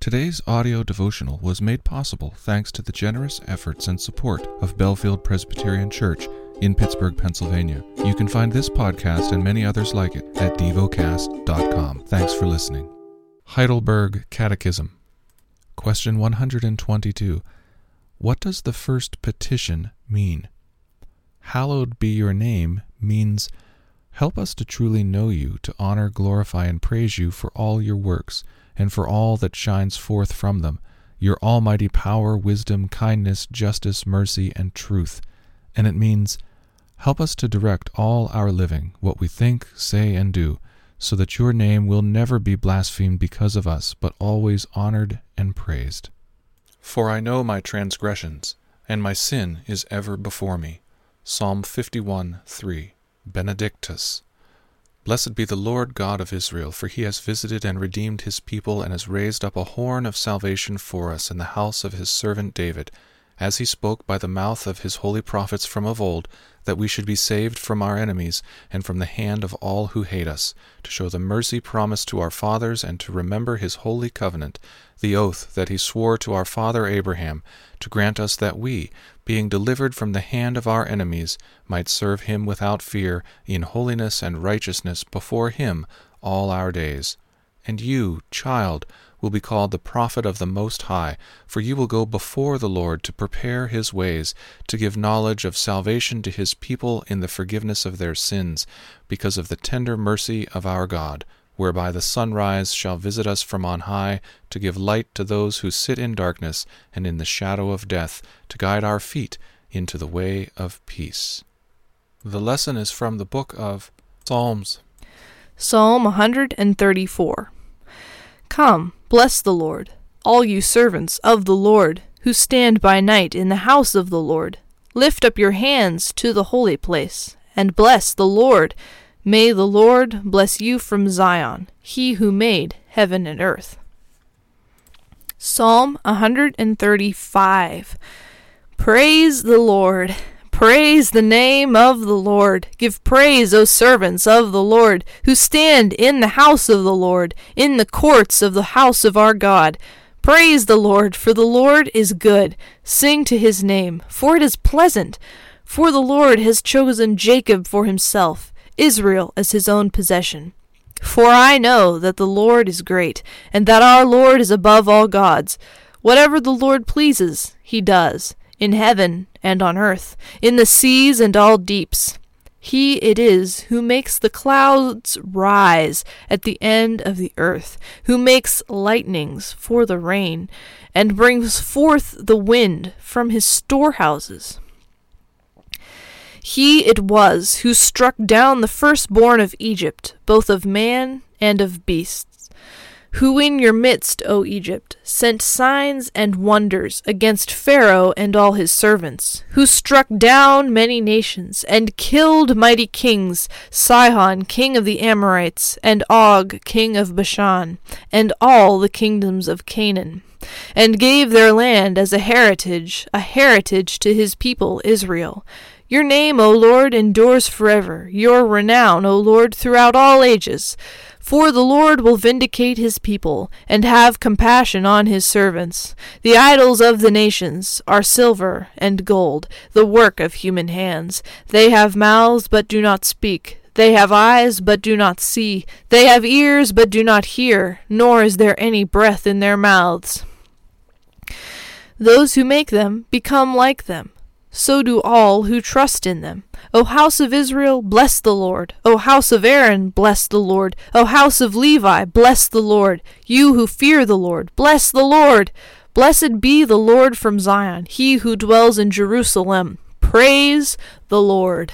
Today's audio devotional was made possible thanks to the generous efforts and support of Bellefield Presbyterian Church in Pittsburgh, Pennsylvania. You can find this podcast and many others like it at devocast.com. Thanks for listening. Heidelberg Catechism. Question 122. What does the first petition mean? Hallowed be your name means, help us to truly know you, to honor, glorify, and praise you for all your works, and for all that shines forth from them, your almighty power, wisdom, kindness, justice, mercy, and truth. And it means, help us to direct all our living, what we think, say, and do, so that your name will never be blasphemed because of us, but always honored and praised. For I know my transgressions, and my sin is ever before me. Psalm 51:3. Benedictus. Blessed be the Lord God of Israel, for he has visited and redeemed his people, and has raised up a horn of salvation for us in the house of his servant David, as he spoke by the mouth of his holy prophets from of old, that we should be saved from our enemies and from the hand of all who hate us, to show the mercy promised to our fathers, and to remember his holy covenant, the oath that he swore to our father Abraham, to grant us that we, being delivered from the hand of our enemies, might serve him without fear, in holiness and righteousness before him all our days. And you, child, will be called the prophet of the Most High, for you will go before the Lord to prepare his ways, to give knowledge of salvation to his people in the forgiveness of their sins, because of the tender mercy of our God, whereby the sunrise shall visit us from on high, to give light to those who sit in darkness and in the shadow of death, to guide our feet into the way of peace. The lesson is from the book of Psalms. Psalm 134. Come, bless the Lord, all you servants of the Lord, who stand by night in the house of the Lord. Lift up your hands to the holy place, and bless the Lord. May the Lord bless you from Zion, he who made heaven and earth. Psalm 135. Praise the Lord. Praise the name of the Lord. Give praise, O servants of the Lord, who stand in the house of the Lord, in the courts of the house of our God. Praise the Lord, for the Lord is good. Sing to his name, for it is pleasant. For the Lord has chosen Jacob for himself, Israel as his own possession. For I know that the Lord is great, and that our Lord is above all gods. Whatever the Lord pleases, he does, in heaven and on earth, in the seas and all deeps. He it is who makes the clouds rise at the end of the earth, who makes lightnings for the rain, and brings forth the wind from his storehouses. He it was who struck down the firstborn of Egypt, both of man and of beasts, who in your midst, O Egypt, sent signs and wonders against Pharaoh and all his servants, who struck down many nations, and killed mighty kings, Sihon king of the Amorites, and Og king of Bashan, and all the kingdoms of Canaan, and gave their land as a heritage to his people Israel. Your name, O Lord, endures forever, your renown, O Lord, throughout all ages. For the Lord will vindicate his people, and have compassion on his servants. The idols of the nations are silver and gold, the work of human hands. They have mouths, but do not speak. They have eyes, but do not see. They have ears, but do not hear, nor is there any breath in their mouths. Those who make them become like them. So do all who trust in them. O house of Israel, bless the Lord. O house of Aaron, bless the Lord. O house of Levi, bless the Lord. You who fear the Lord, bless the Lord. Blessed be the Lord from Zion, he who dwells in Jerusalem. Praise the Lord.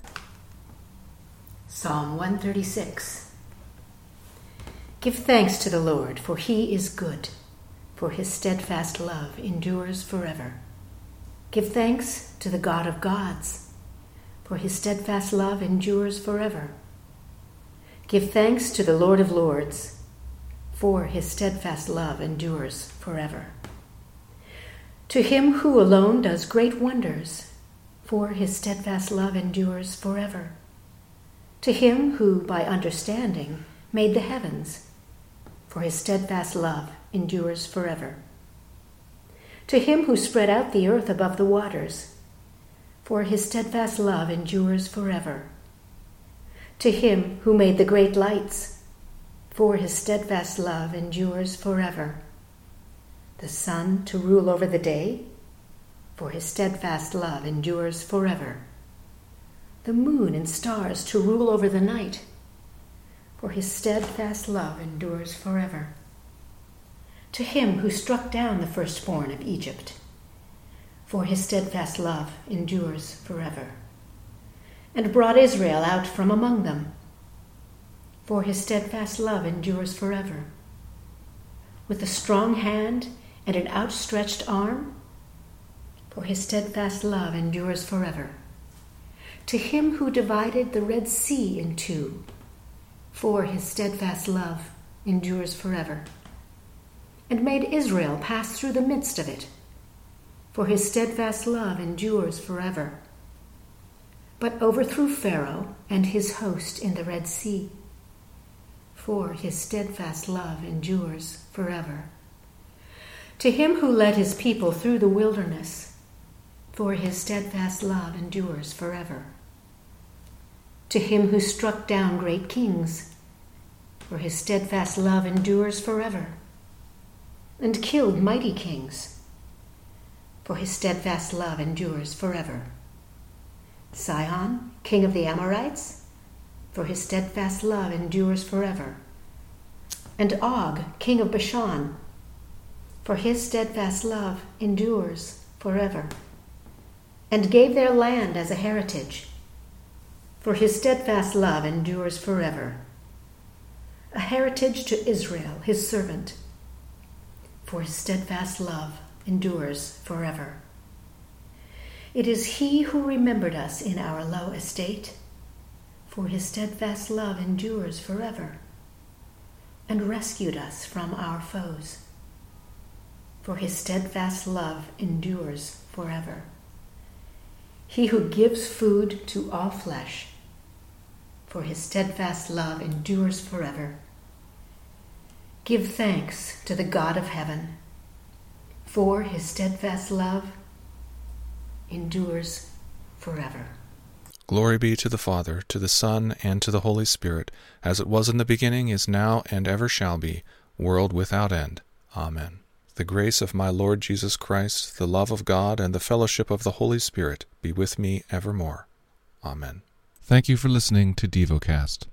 Psalm 136. Give thanks to the Lord, for he is good, for his steadfast love endures forever. Give thanks to the God of gods, for his steadfast love endures forever. Give thanks to the Lord of lords, for his steadfast love endures forever. To him who alone does great wonders, for his steadfast love endures forever. To him who by understanding made the heavens, for his steadfast love endures forever. To him who spread out the earth above the waters, for his steadfast love endures forever. To him who made the great lights, for his steadfast love endures forever. The sun to rule over the day, for his steadfast love endures forever. The moon and stars to rule over the night, for his steadfast love endures forever. To him who struck down the firstborn of Egypt, for his steadfast love endures forever. And brought Israel out from among them, for his steadfast love endures forever. With a strong hand and an outstretched arm, for his steadfast love endures forever. To him who divided the Red Sea in two, for his steadfast love endures forever. And made Israel pass through the midst of it, for his steadfast love endures forever. But overthrew Pharaoh and his host in the Red Sea, for his steadfast love endures forever. To him who led his people through the wilderness, for his steadfast love endures forever. To him who struck down great kings, for his steadfast love endures forever. And killed mighty kings, for his steadfast love endures forever. Sihon, king of the Amorites, for his steadfast love endures forever. And Og, king of Bashan, for his steadfast love endures forever. And gave their land as a heritage, for his steadfast love endures forever. A heritage to Israel, his servant, for his steadfast love endures forever. It is he who remembered us in our low estate, for his steadfast love endures forever, and rescued us from our foes, for his steadfast love endures forever. He who gives food to all flesh, for his steadfast love endures forever. Give thanks to the God of heaven, for his steadfast love endures forever. Glory be to the Father, to the Son, and to the Holy Spirit, as it was in the beginning, is now, and ever shall be, world without end. Amen. The grace of my Lord Jesus Christ, the love of God, and the fellowship of the Holy Spirit be with me evermore. Amen. Thank you for listening to DevoCast.